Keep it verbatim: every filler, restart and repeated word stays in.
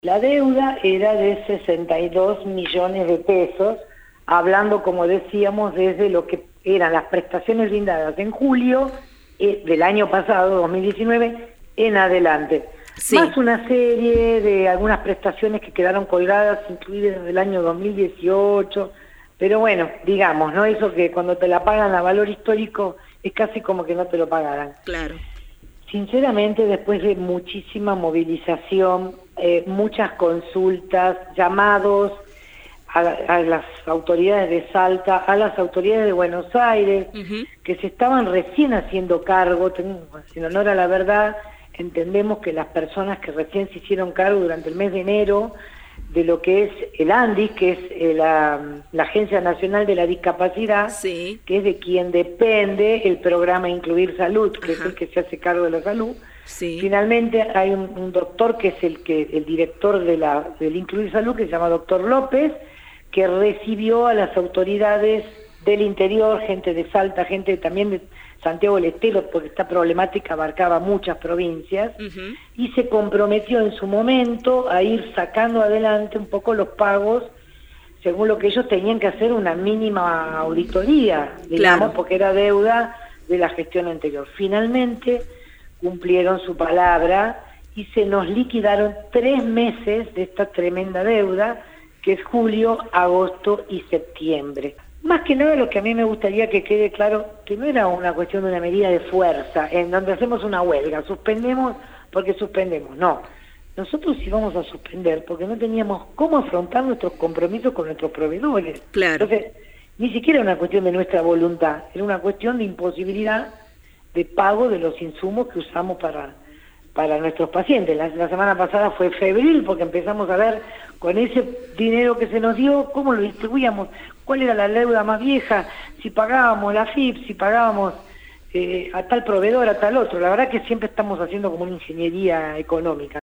La deuda era de sesenta y dos millones de pesos, hablando, como decíamos, desde lo que eran las prestaciones brindadas en julio eh, del año pasado, dos mil diecinueve, en adelante. Sí. Más una serie de algunas prestaciones que quedaron colgadas, incluidas desde el año dos mil dieciocho, pero bueno, digamos, ¿no? Eso que cuando te la pagan a valor histórico es casi como que no te lo pagaran. Claro. Sinceramente, después de muchísima movilización, eh, muchas consultas, llamados a, a las autoridades de Salta, a las autoridades de Buenos Aires, uh-huh. que se estaban recién haciendo cargo, en honor a la verdad, entendemos que las personas que recién se hicieron cargo durante el mes de enero de lo que es el ANDIS, que es eh, la, la Agencia Nacional de la Discapacidad, sí. que es de quien depende el programa Incluir Salud, que Ajá. es el que se hace cargo de la salud. Sí. Finalmente hay un, un doctor que es el que el director de la, del Incluir Salud, que se llama doctor López, que recibió a las autoridades del interior, gente de Salta, gente también de Santiago del Estero, porque esta problemática abarcaba muchas provincias, uh-huh. y se comprometió en su momento a ir sacando adelante un poco los pagos, según lo que ellos tenían que hacer una mínima auditoría, digamos, claro. porque era deuda de la gestión anterior. Finalmente cumplieron su palabra y se nos liquidaron tres meses de esta tremenda deuda, que es julio, agosto y septiembre. Más que nada lo que a mí me gustaría que quede claro, que no era una cuestión de una medida de fuerza, en donde hacemos una huelga, suspendemos porque suspendemos, no. Nosotros íbamos a suspender porque no teníamos cómo afrontar nuestros compromisos con nuestros proveedores. Claro. Entonces, ni siquiera era una cuestión de nuestra voluntad, era una cuestión de imposibilidad de pago de los insumos que usamos para, para nuestros pacientes. La, la semana pasada fue febril porque empezamos a ver con ese dinero que se nos dio, cómo lo distribuíamos, cuál era la deuda más vieja, si pagábamos la F I P, si pagábamos eh, a tal proveedor, a tal otro. La verdad que siempre estamos haciendo como una ingeniería económica.